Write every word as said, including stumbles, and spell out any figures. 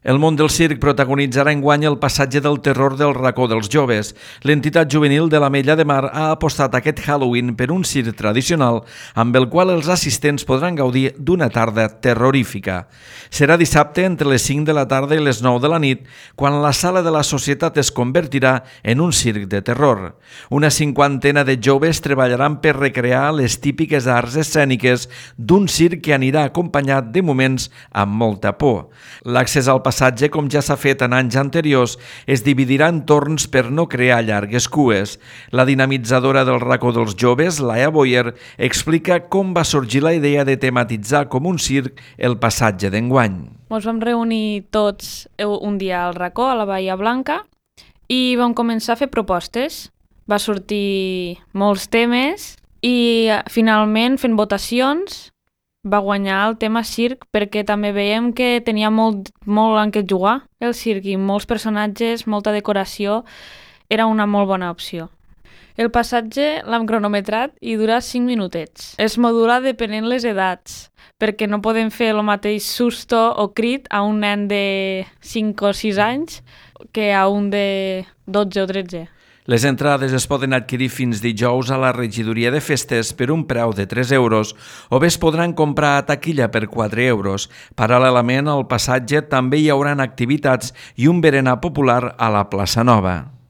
El món del circ protagonitzarà enguany el passatge del terror del Racó dels Joves. L'entitat juvenil de l'Ametlla de Mar ha apostat aquest Halloween per un circ tradicional amb el qual els assistents podran gaudir d'una tarda terrorífica. Serà dissabte entre les cinc de la tarda i les nou de la nit, quan la sala de la Societat es convertirà en un circ de terror. Una cinquantena de joves treballaran per recrear les típiques arts escèniques d'un circ que anirà acompanyat de moments amb molta por. L'accés al passatge, com ja s'ha fet en anys anteriors, es dividirà en torns per no crear llargues cues. La dinamitzadora del Racó dels Joves, Laia Boyer, explica com va sorgir la idea de tematitzar com un circ el passatge d'enguany. Ens vam reunir tots un dia al Racó, a la Bahia Blanca, i vam començar a fer propostes. Va sortir molts temes i finalment, fent votacions, va guanyar el tema circ perquè també veiem que tenia molt, molt en què jugar el circ i molts personatges, molta decoració, era una molt bona opció. El passatge l'hem cronometrat i dura cinc minutets. Es modula depenent les edats, perquè no podem fer el mateix susto o crit a un nen de cinc o sis anys que a un de dotze o tretze. Les entrades es poden adquirir fins dijous a la regidoria de festes per un preu de tres euros o bé es podran comprar a taquilla per quatre euros. Paral·lelament al passatge també hi haurà activitats i un berenar popular a la plaça Nova.